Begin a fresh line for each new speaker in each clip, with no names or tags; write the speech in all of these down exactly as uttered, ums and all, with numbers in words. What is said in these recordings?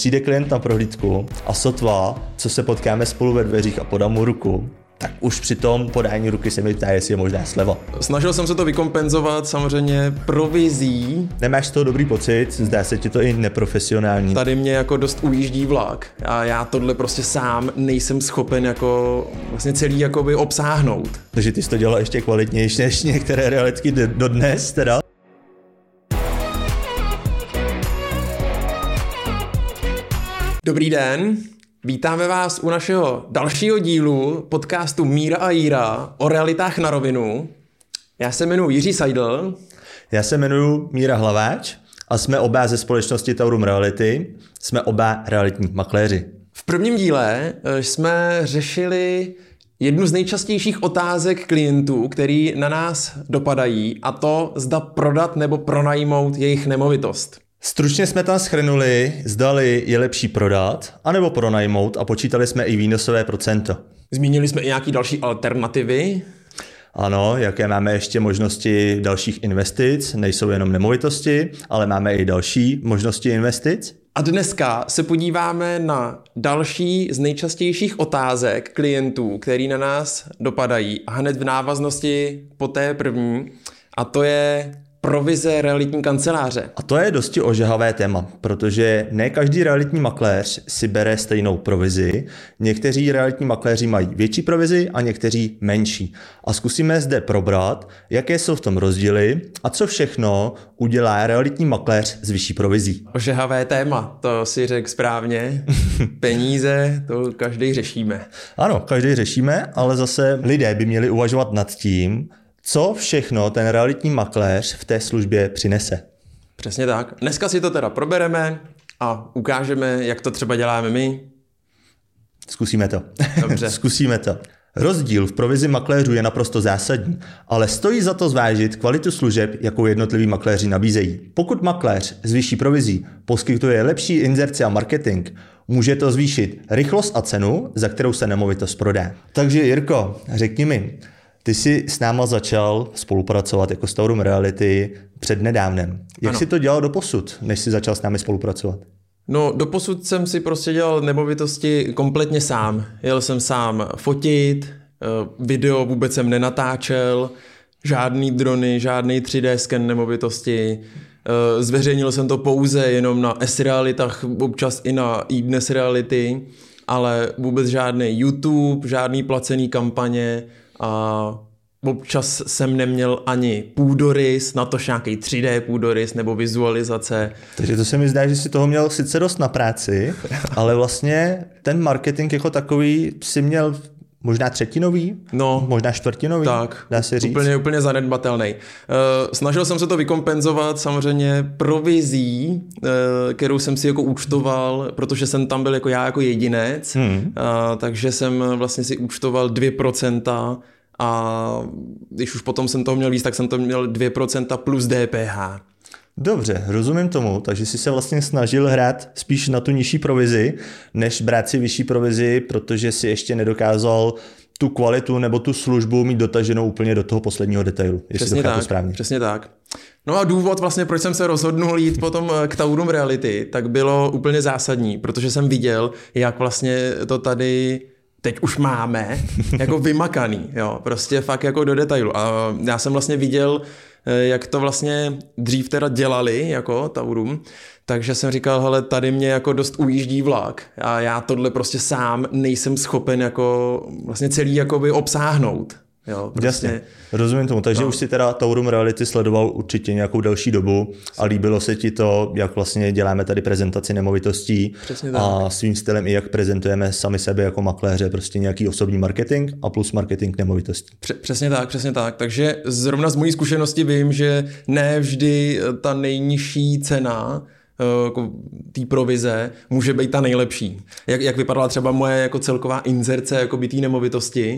přijde klient na prohlídku a sotva, co se potkáme spolu ve dveřích a podám mu ruku, tak už při tom podání ruky se mi ptá, jestli je možná sleva.
Snažil jsem se to vykompenzovat samozřejmě provizí.
Nemáš z toho dobrý pocit? Zdá se ti to i neprofesionální.
Tady mě jako dost ujíždí vlak a já tohle prostě sám nejsem schopen jako vlastně celý jakoby obsáhnout.
Takže ty jsi to dělal ještě kvalitnější než některé realitky do dnes teda?
Dobrý den. Vítáme vás u našeho dalšího dílu podcastu Míra a Jíra o realitách na rovinu. Já se jmenuji Jiří Seidl.
Já se jmenuji Míra Hlaváč a jsme oba ze společnosti Taurum Reality. Jsme oba realitní makléři.
V prvním díle jsme řešili jednu z nejčastějších otázek klientů, který na nás dopadají, a to zda prodat nebo pronajmout jejich nemovitost.
Stručně jsme tam shrnuli, zdali je lepší prodat, anebo pronajmout, a počítali jsme i výnosové procento.
Zmínili jsme i nějaké další alternativy.
Ano, jaké máme ještě možnosti dalších investic, nejsou jenom nemovitosti, ale máme i další možnosti investic.
A dneska se podíváme na další z nejčastějších otázek klientů, který na nás dopadají, a hned v návaznosti po té první, a to je provize realitní kanceláře.
A to je dosti ožehavé téma, protože ne každý realitní makléř si bere stejnou provizi. Někteří realitní makléři mají větší provizi a někteří menší. A zkusíme zde probrat, jaké jsou v tom rozdíly a co všechno udělá realitní makléř s vyšší provizí.
Ožehavé téma, to si řekl správně. Peníze, to každý řešíme.
Ano, každý řešíme, ale zase lidé by měli uvažovat nad tím, co všechno ten realitní makléř v té službě přinese.
Přesně tak. Dneska si to teda probereme a ukážeme, jak to třeba děláme my.
Zkusíme to.
Dobře.
Zkusíme to. Rozdíl v provizi makléřů je naprosto zásadní, ale stojí za to zvážit kvalitu služeb, jakou jednotliví makléři nabízejí. Pokud makléř s vyšší provizí poskytuje lepší inzerci a marketing, může to zvýšit rychlost a cenu, za kterou se nemovitost prodá. Takže Jirko, řekni mi, ty jsi s náma začal spolupracovat jako s Taurum Reality přednedávnem. Jak
ano.
jsi to dělal doposud, než jsi začal s námi spolupracovat?
No, doposud jsem si prostě dělal nemovitosti kompletně sám. Jel jsem sám fotit, video vůbec jsem nenatáčel, žádný drony, žádný tři dé sken nemovitosti. Zveřejnil jsem to pouze jenom na S-realitách, občas i na iDnes Reality, ale vůbec žádný YouTube, žádný placený kampaně. A občas jsem neměl ani půdorys, natož nějaký tři dé půdorys nebo vizualizace.
Takže to se mi zdá, že si toho měl sice dost na práci, ale vlastně ten marketing jako takový si měl možná třetinový,
no,
možná čtvrtinový,
tak,
dá se říct.
Úplně, úplně zanedbatelný. Uh, snažil jsem se to vykompenzovat samozřejmě provizí, uh, kterou jsem si jako účtoval, protože jsem tam byl jako já jako jedinec, hmm. uh, takže jsem vlastně si účtoval dvě procenta a když už potom jsem toho měl víc, tak jsem to měl dvě procenta plus D P H.
Dobře, rozumím tomu, takže jsi se vlastně snažil hrát spíš na tu nižší provizi, než brát si vyšší provizi, protože si ještě nedokázal tu kvalitu nebo tu službu mít dotaženou úplně do toho posledního detailu.
Přesně tak, správně. Přesně tak. No a důvod vlastně, proč jsem se rozhodnul jít potom k Taurum Reality, tak bylo úplně zásadní, protože jsem viděl, jak vlastně to tady teď už máme jako vymakaný, jo, prostě fakt jako do detailu. A já jsem vlastně viděl, jak to vlastně dřív teda dělali jako Taurum, takže jsem říkal, hele, tady mě jako dost ujíždí vlak a já tohle prostě sám nejsem schopen jako vlastně celý jakoby obsáhnout. Jo, prostě.
Jasně, rozumím tomu, takže no. Už si teda Taurum Reality sledoval určitě nějakou delší dobu a líbilo se ti to, jak vlastně děláme tady prezentaci nemovitostí a svým stylem i jak prezentujeme sami sebe jako makléře, prostě nějaký osobní marketing a plus marketing nemovitostí.
Přesně tak, přesně tak, takže zrovna z mojí zkušenosti vím, že ne vždy ta nejnižší cena jako té provize může být ta nejlepší. Jak, jak vypadala třeba moje jako celková inzerce jako by té nemovitosti,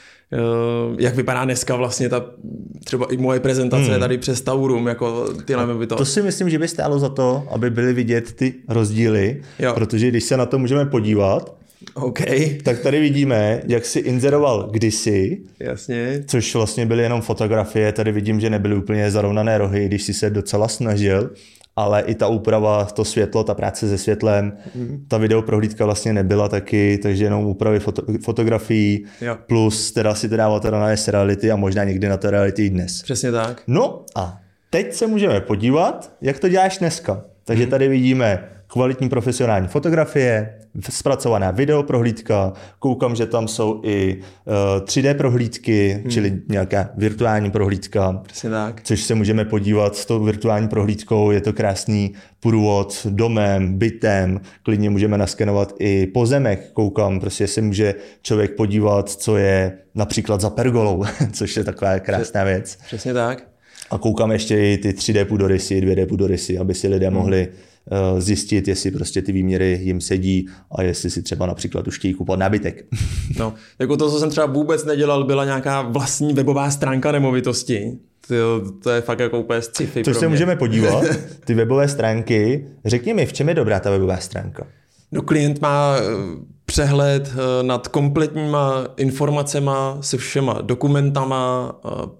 jak vypadá dneska vlastně ta třeba i moje prezentace hmm. tady přes Taurum, jako ty nemovitosti.
To si myslím, že by stálo za to, aby byly vidět ty rozdíly, jo. Protože když se na to můžeme podívat,
okay.
tak tady vidíme, jak si inzeroval kdysi,
jasně.
Což vlastně byly jenom fotografie, tady vidím, že nebyly úplně zarovnané rohy, když si se docela snažil. ale i ta úprava, to světlo, ta práce se světlem, mm. ta videoprohlídka vlastně nebyla taky, takže jenom úpravy foto, fotografií, jo. plus teda si to dával teda na S Reality a možná někdy na té Reality dnes.
Přesně tak.
No a teď se můžeme podívat, jak to děláš dneska. Takže tady vidíme kvalitní profesionální fotografie, zpracovaná videoprohlídka, koukám, že tam jsou i uh, tři dé prohlídky, hmm. čili nějaká virtuální prohlídka,
přesně tak.
Což se můžeme podívat s tou virtuální prohlídkou, je to krásný průvod domem, bytem, klidně můžeme naskenovat i pozemek, koukám, prostě se může člověk podívat, co je například za pergolou, což je taková krásná věc.
Přesně tak.
A koukám ještě i ty tři dé půdorysy, dvě dé půdorysy, aby si lidé hmm. mohli zjistit, jestli prostě ty výměry jim sedí a jestli si třeba například už chtějí kupovat nábytek.
No, jako to, co jsem třeba vůbec nedělal, byla nějaká vlastní webová stránka nemovitosti. To, to je fakt jako úplně sci-fi.
Což se můžeme podívat, ty webové stránky. Řekni mi, v čem je dobrá ta webová stránka?
No, klient má přehled nad kompletníma informacema se všema dokumentama,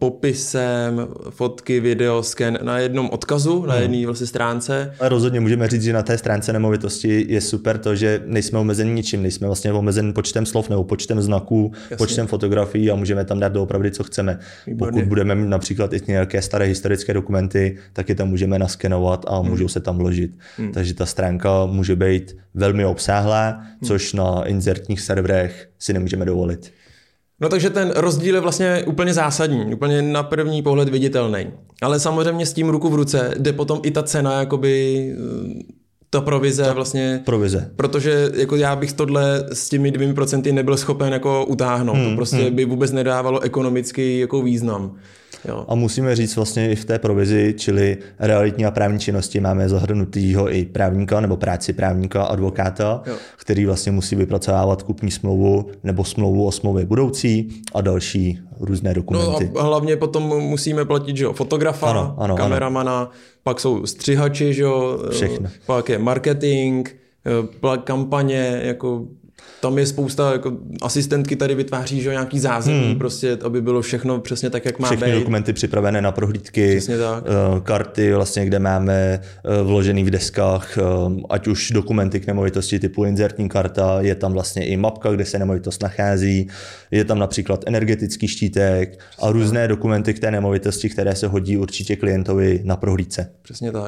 popisem, fotky, video, sken na jednom odkazu, hmm. na jedné vlastně stránce.
A rozhodně můžeme říct, že na té stránce nemovitosti je super to, že nejsme omezeni ničím, nejsme vlastně omezeni počtem slov nebo počtem znaků, jasně. počtem fotografií a můžeme tam dát doopravdy, co chceme. Výborně. Pokud budeme mít například i nějaké staré historické dokumenty, tak je tam můžeme naskenovat a hmm. můžou se tam vložit. Hmm. Takže ta stránka může být velmi obsáhlá, hmm. což na inzertních serverech si nemůžeme dovolit.
No takže ten rozdíl je vlastně úplně zásadní, úplně na první pohled viditelný. Ale samozřejmě s tím ruku v ruce jde potom i ta cena, jakoby ta provize ta vlastně.
Provize.
Protože jako já bych tohle s těmi dvěmi procenty nebyl schopen jako utáhnout. Hmm, to prostě hmm. by vůbec nedávalo ekonomický jako význam. Jo.
A musíme říct vlastně i v té provizi, čili realitní a právní činnosti máme zahrnutýho i právníka nebo práci právníka, advokáta, jo. který vlastně musí vypracovávat kupní smlouvu nebo smlouvu o smlouvě budoucí a další různé dokumenty.
No a hlavně potom musíme platit, že jo, fotografa, ano, ano, kameramana, ano. pak jsou střihači, že jo,
všechno.
Pak je marketing, kampaně, jako tam je spousta, jako asistentky tady vytváří, že nějaký zázemí, hmm. prostě, aby bylo všechno přesně tak, jak má být.
Všechny dokumenty připravené na prohlídky, karty, vlastně, kde máme vložený v deskách, ať už dokumenty k nemovitosti typu inzertní karta, je tam vlastně i mapka, kde se nemovitost nachází, je tam například energetický štítek a různé dokumenty k té nemovitosti, které se hodí určitě klientovi na prohlídce.
Přesně tak.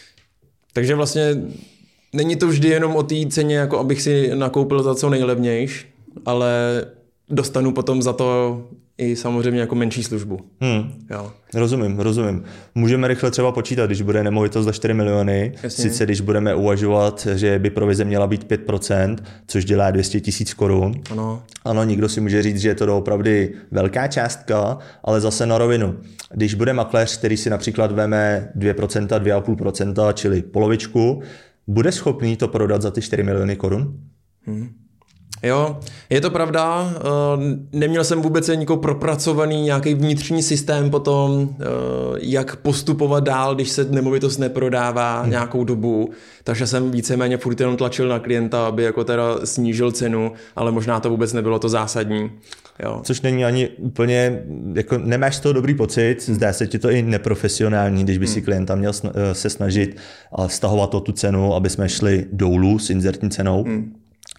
Takže vlastně není to vždy jenom o té ceně, jako abych si nakoupil za co nejlevnější, ale dostanu potom za to i samozřejmě jako menší službu. Hmm. Jo.
Rozumím, rozumím. Můžeme rychle třeba počítat, když bude nemovitost za čtyři miliony, jasně. sice když budeme uvažovat, že by provize měla být pět procent, což dělá dvě stě tisíc korun.
Ano.
Ano, někdo si může říct, že je to doopravdy velká částka, ale zase na rovinu. Když bude makléř, který si například veme dvě procenta, dvě celá pět procenta, čili polovičku, bude schopný to prodat za ty čtyři miliony korun?
Hmm. Jo, je to pravda. Neměl jsem vůbec jako propracovaný nějaký vnitřní systém potom, jak postupovat dál, když se nemovitost neprodává hmm. nějakou dobu. Takže jsem víceméně furt jenom tlačil na klienta, aby jako teda snížil cenu, ale možná to vůbec nebylo to zásadní. Jo.
Což není ani úplně, jako nemáš z toho dobrý pocit, zdá se ti to i neprofesionální, když by si hmm. klienta měl se snažit stahovat o tu cenu, aby jsme šli dolů s inzertní cenou. Hmm.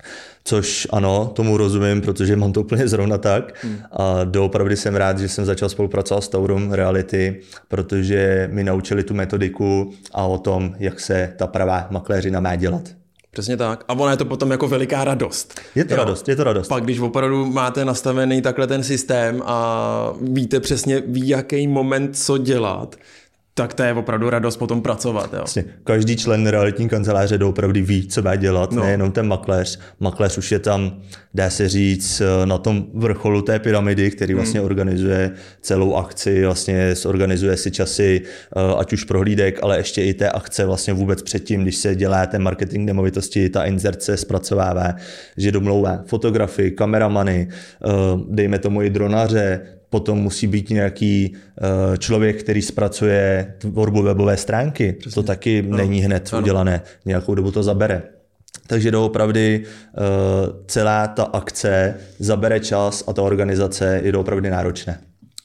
Což ano, tomu rozumím, protože mám to úplně zrovna tak hmm. a doopravdy jsem rád, že jsem začal spolupracovat s Taurum Reality, protože mi naučili tu metodiku a o tom, jak se ta pravá makléřina má dělat.
Přesně tak. A ona je to potom jako veliká radost.
Je to jo. radost, je to radost.
Pak když opravdu máte nastavený takhle ten systém a víte přesně, v jaký moment co dělat, tak to je opravdu radost potom pracovat. Jo.
Vlastně, každý člen realitní kanceláře doopravdy ví, co má dělat, no. nejenom ten makléř. Makléř už je tam, dá se říct, na tom vrcholu té pyramidy, který vlastně hmm. organizuje celou akci, vlastně zorganizuje si časy, ať už prohlídek, ale ještě i té akce vlastně vůbec předtím, když se dělá ten marketing nemovitosti, ta inzerce zpracovává, že domlouvá fotografy, kameramany, dejme tomu i dronaře, potom musí být nějaký uh, člověk, který zpracuje tvorbu webové stránky. Přesně. To taky no. není hned ano. udělané. Nějakou dobu to zabere. Takže doopravdy uh, celá ta akce zabere čas a ta organizace je doopravdy náročné.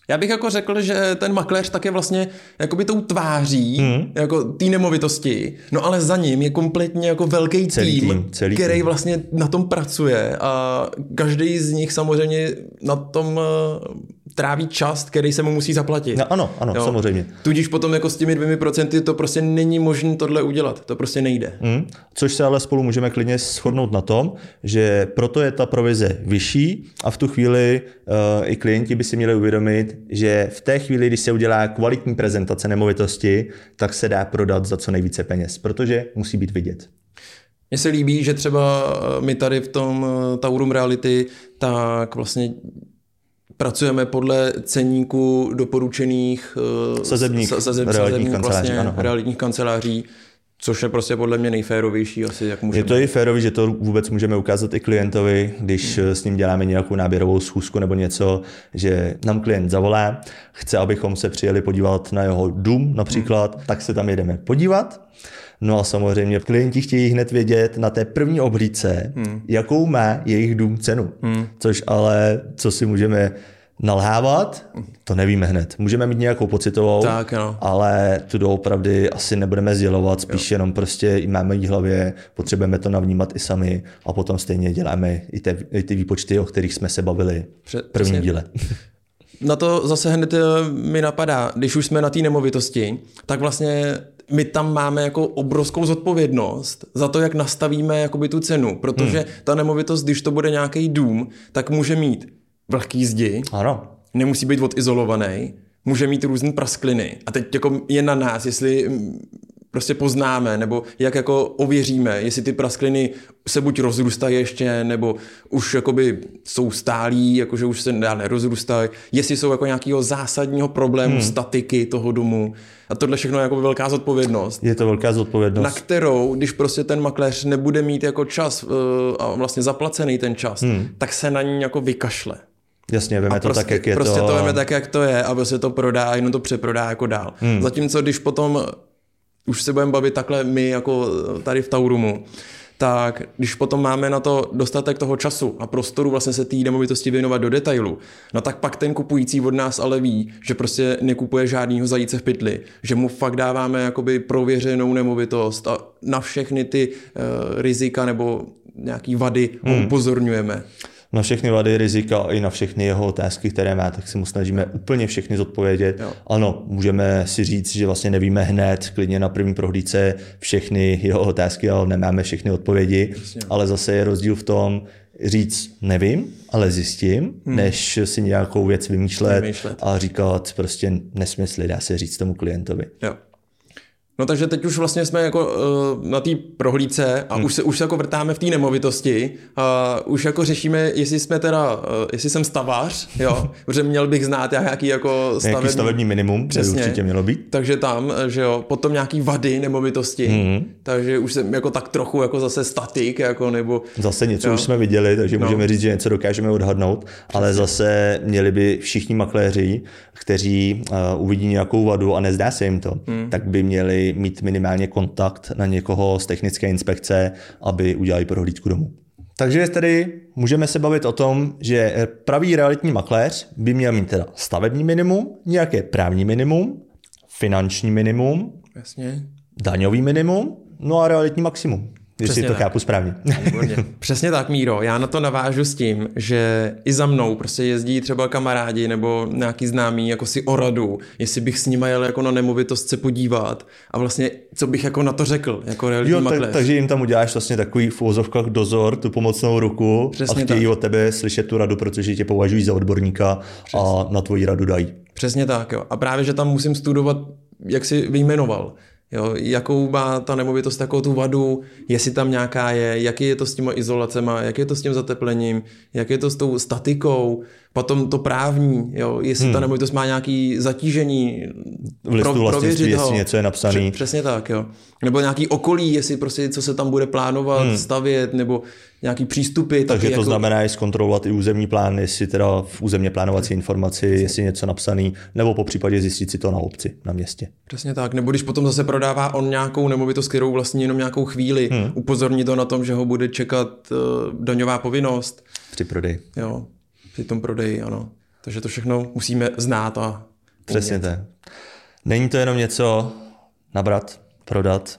Já bych jako řekl, že ten makléř tak je vlastně jakoby tou tváří mm. jako té nemovitosti, no ale za ním je kompletně jako velký
celý
tým,
tým celý
který
tým.
vlastně na tom pracuje a každý z nich samozřejmě na tom tráví čas, který se mu musí zaplatit.
No, ano, ano, jo. samozřejmě.
Tudíž potom jako s těmi dvěmi procenty to prostě není možné tohle udělat. To prostě nejde.
Mm. Což se ale spolu můžeme klidně shodnout na tom, že proto je ta provize vyšší a v tu chvíli uh, i klienti by si měli uvědomit, že v té chvíli, když se udělá kvalitní prezentace nemovitosti, tak se dá prodat za co nejvíce peněz, protože musí být vidět.
Mně se líbí, že třeba my tady v tom Taurum Reality tak vlastně pracujeme podle ceníku doporučených
sazebních,
sazeb,
realitních kanceláří,
vlastně
ano, ano.
realitních kanceláří, což je prostě podle mě nejférovější asi, jak můžeme.
Je to i férový, že to vůbec můžeme ukázat i klientovi, když s ním děláme nějakou náběrovou schůzku nebo něco, že nám klient zavolá, chce, abychom se přijeli podívat na jeho dům například, hmm. tak se tam jedeme podívat. No a samozřejmě klienti chtějí hned vědět na té první obhlídce, hmm. jakou má jejich dům cenu. Hmm. Což ale, co si můžeme nalhávat, to nevíme hned. Můžeme mít nějakou pocitovou,
tak, no.
ale tu doopravdy asi nebudeme sdělovat, spíš jo. jenom prostě i máme jí hlavě, potřebujeme to navnímat i sami a potom stejně děláme i, te, i ty výpočty, o kterých jsme se bavili v prvním díle.
Na to zase hned mi napadá, když už jsme na té nemovitosti, tak vlastně my tam máme jako obrovskou zodpovědnost za to, jak nastavíme jakoby tu cenu, protože hmm. ta nemovitost, když to bude nějaký dům, tak může mít vlhký zdi,
ano.
nemusí být odizolovaný, může mít různé praskliny a teď jako je na nás, jestli prostě poznáme, nebo jak jako ověříme, jestli ty praskliny se buď rozrůstají ještě, nebo už jakoby jsou stálí, jakože už se dál nerozrůstají, jestli jsou jako nějakého zásadního problému hmm. statiky toho domu. A tohle všechno je jako velká zodpovědnost.
Je to velká zodpovědnost.
Na kterou, když prostě ten makléř nebude mít jako čas uh, a vlastně zaplacený ten čas, hmm. tak se na ní jako vykašle.
Jasně, veme to
prostě,
tak, jak je
prostě
to.
Prostě to veme tak, jak to je a prostě to prodá a jenom to přeprodá jako dál. Hmm. Zatímco když potom už se budeme bavit takhle my jako tady v Taurumu, tak když potom máme na to dostatek toho času a prostoru vlastně se té nemovitosti věnovat do detailu, no tak pak ten kupující od nás ale ví, že prostě nekupuje žádnýho zajíce v pytli, že mu fakt dáváme jakoby prověřenou nemovitost a na všechny ty uh, rizika nebo nějaký vady hmm. upozorňujeme.
Na všechny vady, rizika i na všechny jeho otázky, které má, tak se mu snažíme úplně všechny zodpovědět. Jo. Ano, můžeme si říct, že vlastně nevíme hned, klidně na první prohlídce všechny jeho otázky, ale nemáme všechny odpovědi. Jasně. Ale zase je rozdíl v tom říct nevím, ale zjistím, hmm. než si nějakou věc vymýšlet, vymýšlet a říkat prostě nesmysly, dá se říct tomu klientovi. Jo.
No takže teď už vlastně jsme jako uh, na té prohlídce a hmm. už se už se jako vrtáme v té nemovitosti a už jako řešíme, jestli jsme teda, uh, jestli jsem stavař, jo, protože měl bych znát nějaký jako stavební,
nějaký stavební minimum, přesně, by určitě mělo být.
Takže tam, že jo, potom nějaký vady nemovitosti, hmm. takže už jsem jako tak trochu jako zase statik, jako nebo...
Zase něco jo. už jsme viděli, takže no. můžeme říct, že něco dokážeme odhadnout, přesně. ale zase měli by všichni makléři, kteří uh, uvidí nějakou vadu a nezdá se jim to, hmm. tak by měli mít minimálně kontakt na někoho z technické inspekce, aby udělali prohlídku domu. Takže tedy můžeme se bavit o tom, že pravý realitní makléř by měl mít teda stavební minimum, nějaké právní minimum, finanční minimum,
jasně.
daňový minimum, no a realitní maximum. Jestli to tak. chápu správně.
Přesně tak, Míro. Já na to navážu s tím, že i za mnou prostě jezdí třeba kamarádi nebo nějaký známí jako si o radu, jestli bych s nimi jel jako na nemovitost se podívat a vlastně co bych jako na to řekl, jako realitní makléř. Tak,
takže jim tam uděláš vlastně takový v uvozovkách dozor, tu pomocnou ruku. Přesně a chtějí tak. od tebe slyšet tu radu, protože tě považují za odborníka. Přesně. A na tvoji radu dají. Přesně tak, jo.
A právě, že tam musím studovat, jak jsi vyjmenoval. Jo, jakou má ta nemovitost takovou tu vadu, jestli tam nějaká je, jaký je to s těma izolacema, jak je to s tím zateplením, jak je to s tou statikou, potom to právní, jo, jestli hmm. ta nemovitost má nějaký zatížení,
v listu pro, vlastnictví, jestli něco je napsaný.
Přesně tak, jo. Nebo nějaký okolí, jestli prostě co se tam bude plánovat, hmm. stavět, nebo nějaký přístupy.
Takže to
jako...
znamená i zkontrolovat i územní plán, jestli teda v územně plánovací informaci, jestli něco napsaný, nebo po případě zjistit si to na obci, na městě.
Přesně tak, nebo když potom zase prodává on nějakou nemovitost, kterou vlastně jenom nějakou chvíli, hmm. upozorní to na tom, že ho bude čekat uh, daňová povinnost.
Při prodeji.
Jo, při tom prodeji, ano. Takže to všechno musíme znát a
přesně tak. Není to jenom něco nabrat, prodat,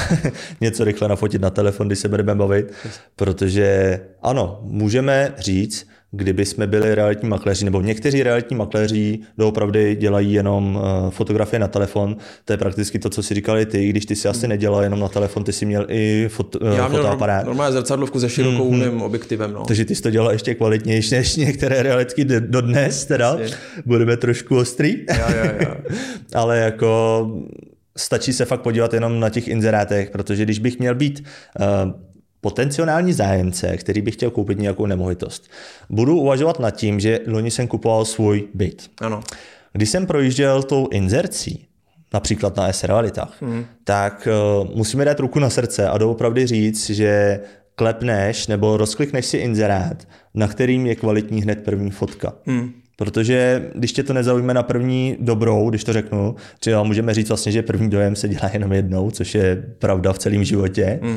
něco rychle nafotit na telefon, když se budeme bavit, protože ano, můžeme říct, kdyby jsme byli realitní makléři, nebo někteří realitní makléři doopravdy dělají jenom uh, fotografie na telefon, to je prakticky to, co si říkali ty, když ty si asi nedělal jenom na telefon, ty si měl i fot, uh,
Já měl
fotoaparát.
normálně zrcadlovku se širokoúhlým mm-hmm. objektivem. No.
Takže ty jsi to dělal ještě kvalitnější než některé realitky dodnes, teda. Asi. Budeme trošku ostrý.
Já, já, já.
Ale jako stačí se fakt podívat jenom na těch inzerátech, protože když bych měl být uh, potenciální zájemce, který by chtěl koupit nějakou nemovitost, budu uvažovat nad tím, že loni jsem kupoval svůj byt.
Ano.
Když jsem projížděl tou inzercí, například na S-realitách, mm. tak uh, musíme dát ruku na srdce a doopravdy říct, že klepneš nebo rozklikneš si inzerát, na kterým je kvalitní hned první fotka. Mm. Protože když tě to nezaujme na první dobrou, když to řeknu, třeba můžeme říct vlastně, že první dojem se dělá jenom jednou, což je pravda v celém životě, mm.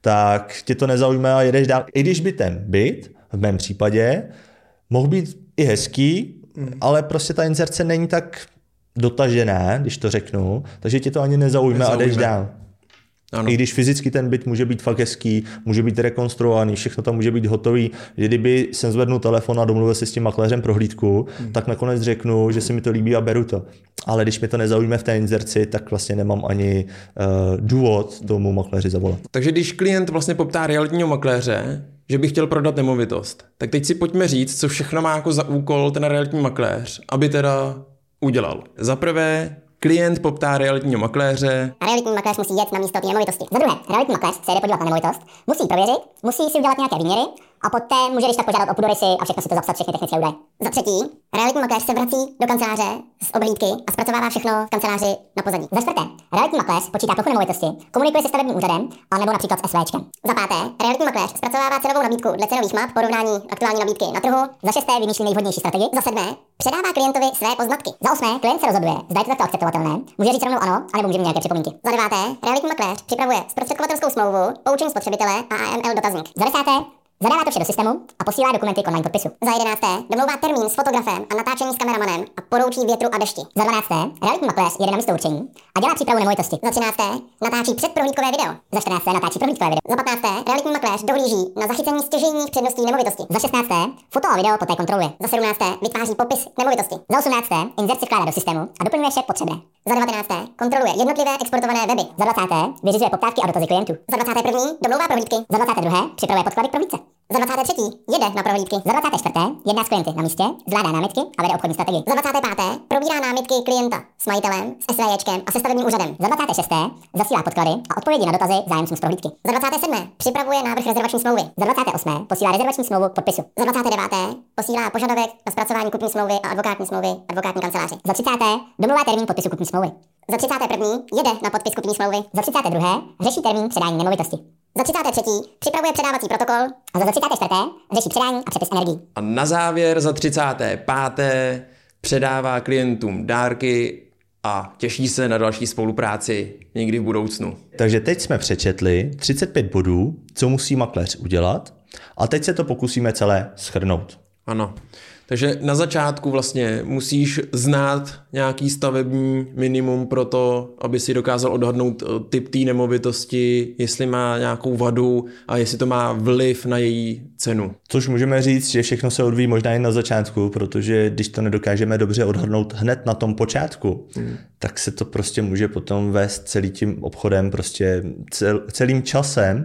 tak tě to nezaujme a jedeš dál. I když by ten byt, v mém případě, mohl být i hezký, mm. ale prostě ta inzerce není tak dotažená, když to řeknu, takže tě to ani nezaujme, nezaujme. a jdeš dál. Ano. I když fyzicky ten byt může být fakt hezký, může být rekonstruovaný, všechno tam může být hotový, že kdyby jsem zvednul telefon a domluvil se s tím makléřem prohlídku, hmm. tak nakonec řeknu, že se mi to líbí a beru to. Ale když mi to nezaujme v té inzerci, tak vlastně nemám ani uh, důvod tomu makléři zavolat.
Takže když klient vlastně poptá realitního makléře, že by chtěl prodat nemovitost, tak teď si pojďme říct, co všechno má jako za úkol ten realitní makléř, aby teda udělal. Za prvé, klient poptá realitního makléře.
A realitní makléř musí jet na místo té nemovitosti. Za druhé, realitní makléř se jde podívat na nemovitost, musí prověřit, musí si udělat nějaké výměry a poté může když tak požádat o půdorysy a všechno si to zapsat, všechny technické údaje. Za třetí, realitní makléř se vrací do kanceláře z obhlídky a zpracovává všechno v kanceláři na pozadí. Za čtvrté, realitní makléř počítá plochu nemovitosti, komunikuje se stavebním úřadem a nebo například s SVčkem. Za páté, realitní makléř zpracovává cenovou nabídku dle cenových map, porovnání aktuální nabídky na trhu. Za šesté, vymýšlí nejvhodnější strategii. Za sedmé, předává klientovi své poznatky. Za osmé, klient se rozhoduje, zda je to takto akceptovatelné, může říct rovnou ano, anebo může mít nějaké připomínky. Za deváté, realitní makléř připravuje zprostředkovatelskou smlouvu, poučení spotřebitele a A M L dotazník. Za desáté, zadává to vše do systému a posílá dokumenty k online podpisu. Za jedenácté, domlouvá termín s fotografem a natáčení s kameramanem a poroučí větru a dešti. Za dvanácté, realitní makléř jede na místo určení a dělá přípravu nemovitosti. Za třinácté, natáčí předprohlídkové video. Za čtrnácté, natáčí prohlídkové video. Za patnácté, realitní makléř dohlíží na zachycení stěžejních předností nemovitosti. Za šestnácté, foto a video poté kontroluje. Za sedmnácté, vytváří popis nemovitosti. Za osmnácté, inzerci vkládá do systému a doplňuje vše potřebné. Za devatenácté, kontroluje jednotlivé exportované weby. Za dvacáté, vyřizuje poptávky a dotazy klientů. Za dvacáté první, domlouvá prohlídky. Za dvacáté druhé, připravuje podklady k prohlídce. Za dvacáté třetí, jede na prohlídky. Za dvacáté čtvrté, jedná s klienty na místě, zvládá námitky a vede obchodní strategii. Za dvacáté páté, probírá námitky klienta s majitelem, s SVJčkem a se stavebním úřadem. Za dvacáté šesté, zasílá podklady a odpovědi na dotazy zájemcům z prohlídky. Za dvacáté sedmé, připravuje návrh rezervační smlouvy. Za dvacáté osmé, posílá rezervační smlouvu k podpisu. Za dvacáté deváté, posílá požadavek na zpracování kupní smlouvy a advokátní smlouvy advokátní kanceláři. Za třicáté, domluvá termín podpisu kupní smlouvy. Za třicáté první, jede na podpis kupní smlouvy. Za třicáté druhé, řeší termín předání nemovitosti. Za třicáté třetí, připravuje předávací protokol a za třicáté čtvrté, řeší předání a přepis energií.
A na závěr za třicáté páté předává klientům dárky a těší se na další spolupráci někdy v budoucnu.
Takže teď jsme přečetli třicet pět bodů, co musí makléř udělat, a teď se to pokusíme celé shrnout.
Ano. Takže na začátku vlastně musíš znát nějaký stavební minimum pro to, aby si dokázal odhadnout typ té nemovitosti, jestli má nějakou vadu a jestli to má vliv na její cenu.
Což můžeme říct, že všechno se odvíjí možná jen na začátku, protože když to nedokážeme dobře odhadnout hned na tom počátku, hmm. tak se to prostě může potom vést celým tím obchodem, prostě cel, celým časem,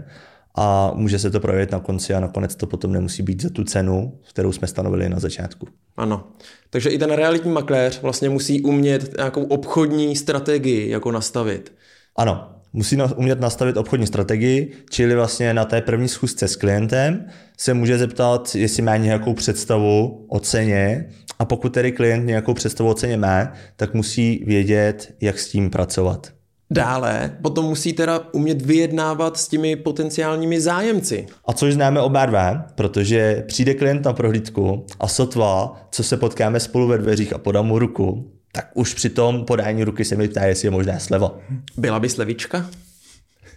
a může se to projevit na konci a nakonec to potom nemusí být za tu cenu, kterou jsme stanovili na začátku.
Ano. Takže i ten realitní makléř vlastně musí umět nějakou obchodní strategii jako nastavit.
Ano, musí umět nastavit obchodní strategii, čili vlastně na té první schůzce s klientem se může zeptat, jestli má nějakou představu o ceně, a pokud tedy klient nějakou představu o ceně má, tak musí vědět, jak s tím pracovat.
Dále potom musí teda umět vyjednávat s těmi potenciálními zájemci.
A což známe oba dva, protože přijde klient na prohlídku a sotva, co se potkáme spolu ve dveřích a podám mu ruku, tak už při tom podání ruky se mi ptá, jestli je možná sleva.
Byla by slevička?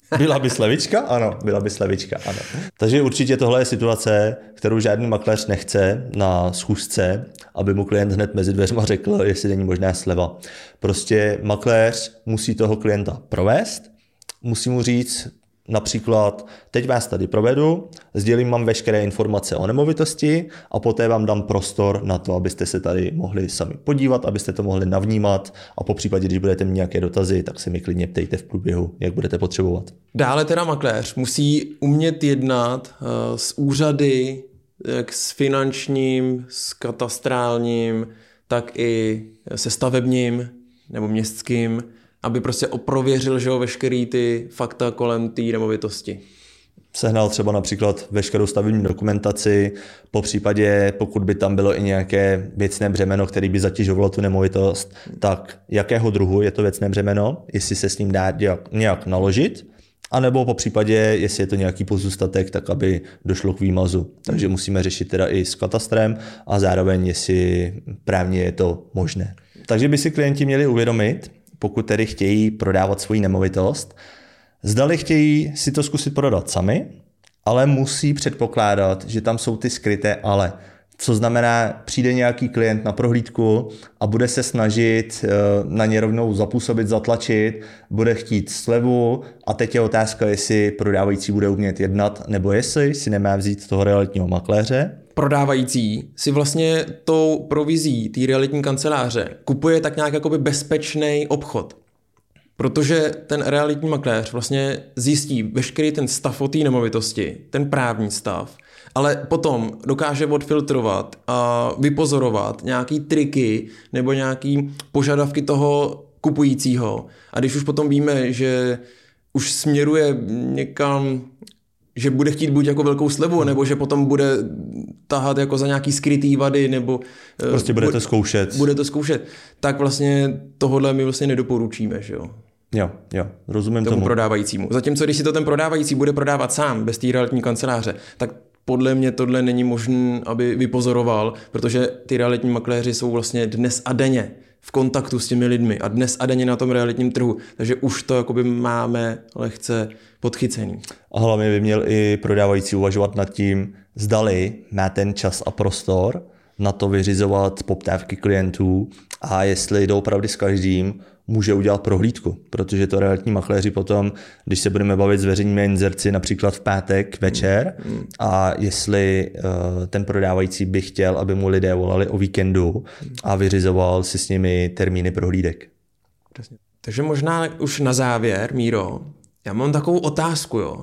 Byla by slevička? Ano, byla by slevička, ano. Takže určitě tohle je situace, kterou žádný makléř nechce na schůzce, aby mu klient hned mezi dveřma řekl, jestli není možná sleva. Prostě makléř musí toho klienta provést, musí mu říct, například, teď vás tady provedu, sdělím vám veškeré informace o nemovitosti a poté vám dám prostor na to, abyste se tady mohli sami podívat, abyste to mohli navnímat a po případě, když budete mít nějaké dotazy, tak se mi klidně ptejte v průběhu, jak budete potřebovat.
Dále teda makléř musí umět jednat uh, s úřady, jak s finančním, s katastrálním, tak i se stavebním nebo městským, aby prostě oprověřil, že jo, veškerý ty fakta kolem té nemovitosti.
Sehnal třeba například veškerou stavební dokumentaci, po případě, pokud by tam bylo i nějaké věcné břemeno, které by zatěžovalo tu nemovitost, tak jakého druhu je to věcné břemeno, jestli se s ním dá nějak naložit, anebo po případě, jestli je to nějaký pozůstatek, tak aby došlo k výmazu. Takže musíme řešit teda i s katastrem a zároveň, jestli právně je to možné. Takže by si klienti měli uvědomit, pokud tedy chtějí prodávat svoji nemovitost, zdali chtějí si to zkusit prodat sami, ale musí předpokládat, že tam jsou ty skryté ale. Co znamená, přijde nějaký klient na prohlídku a bude se snažit na ně rovnou zapůsobit, zatlačit, bude chtít slevu a teď je otázka, jestli prodávající bude umět jednat, nebo jestli si nemá vzít toho realitního makléře.
Prodávající si vlastně tou provizí té realitní kanceláře kupuje tak nějak jakoby bezpečný obchod. Protože ten realitní makléř vlastně zjistí veškerý ten stav o té nemovitosti, ten právní stav, ale potom dokáže odfiltrovat a vypozorovat nějaký triky nebo nějaký požadavky toho kupujícího. A když už potom víme, že už směruje někam, že bude chtít buď jako velkou slevu, nebo že potom bude tahat jako za nějaký skrytý vady, nebo
prostě bude to zkoušet.
Bude to zkoušet. Tak vlastně tohodle my vlastně nedoporučíme, že jo.
Jo, jo, rozumím
tomu.
tomu.
prodávajícímu. Zatímco když si to ten prodávající bude prodávat sám, bez té realitní kanceláře, tak podle mě tohle není možné, aby vypozoroval, protože ty realitní makléři jsou vlastně dnes a denně v kontaktu s těmi lidmi a dnes a denně na tom realitním trhu, takže už to jakoby máme lehce podchycený.
A hlavně by měl i prodávající uvažovat nad tím, zdali má ten čas a prostor na to vyřizovat poptávky klientů a jestli doopravdy s každým může udělat prohlídku, protože to realitní makléři potom, když se budeme bavit s veřejnými inzerci například v pátek večer mm. a jestli uh, ten prodávající by chtěl, aby mu lidé volali o víkendu a vyřizoval si s nimi termíny prohlídek.
Přesně. Takže možná už na závěr, Míro, já mám takovou otázku, jo.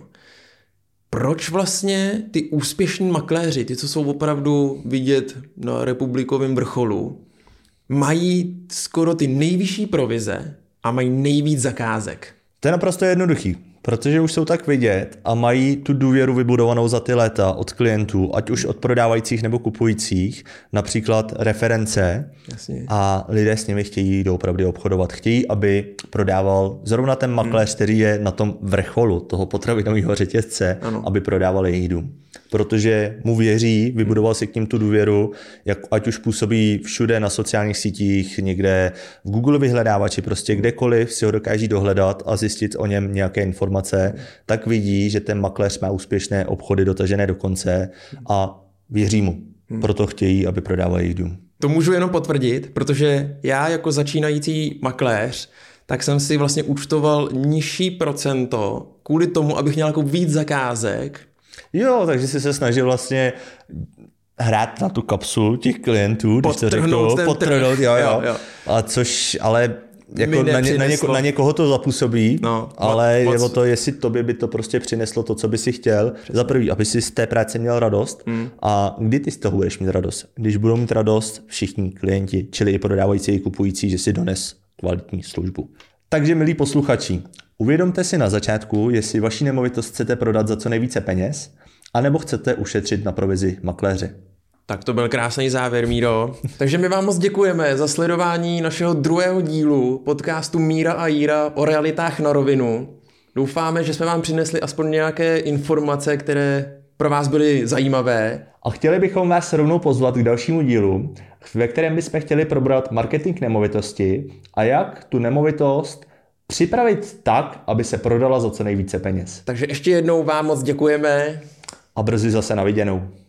Proč vlastně ty úspěšní makléři, ty, co jsou opravdu vidět na republikovém vrcholu, mají skoro ty nejvyšší provize a mají nejvíc zakázek?
To je naprosto jednoduchý, protože už jsou tak vidět a mají tu důvěru vybudovanou za ty léta od klientů, ať už od prodávajících nebo kupujících, například reference.
Jasně. A
lidé s nimi chtějí doopravdy obchodovat. Chtějí, aby prodával zrovna ten makléř, hmm. který je na tom vrcholu toho potravinového řetězce, ano. aby prodával jejich dům. Protože mu věří, vybudoval si k ním tu důvěru, jak, ať už působí všude na sociálních sítích, někde v Google vyhledávači, prostě kdekoliv si ho dokáží dohledat a zjistit o něm nějaké informace, tak vidí, že ten makléř má úspěšné obchody dotažené do konce a věří mu. Proto chtějí, aby prodával jejich dům.
To můžu jenom potvrdit, protože já jako začínající makléř, tak jsem si vlastně účtoval nižší procento kvůli tomu, abych měl jako víc zakázek.
Jo, takže jsi se snažil vlastně hrát na tu kapsu těch klientů, když to řeknu, podtrhnout, jo, jo. jo. A což, ale jako na, ně, na, něko, na někoho to zapůsobí, no, ale moc. Je o to, jestli tobě by to prostě přineslo to, co by si chtěl. Přesně. Za prvý, aby si z té práce měl radost. Mm. A kdy ty z toho budeš mít radost? Když budou mít radost všichni klienti, čili i prodávající, i kupující, že si dones kvalitní službu. Takže milí posluchači, uvědomte si na začátku, jestli vaši nemovitost chcete prodat za co nejvíce peněz, anebo chcete ušetřit na provizi makléře.
Tak to byl krásný závěr, Míro. Takže my vám moc děkujeme za sledování našeho druhého dílu podcastu Míra a Jíra o realitách na rovinu. Doufáme, že jsme vám přinesli aspoň nějaké informace, které pro vás byly zajímavé.
A chtěli bychom vás rovnou pozvat k dalšímu dílu, ve kterém bychom chtěli probrat marketing nemovitosti a jak tu nemovitost připravit tak, aby se prodala za co nejvíce peněz.
Takže ještě jednou vám moc děkujeme.
A brzy zase na viděnou.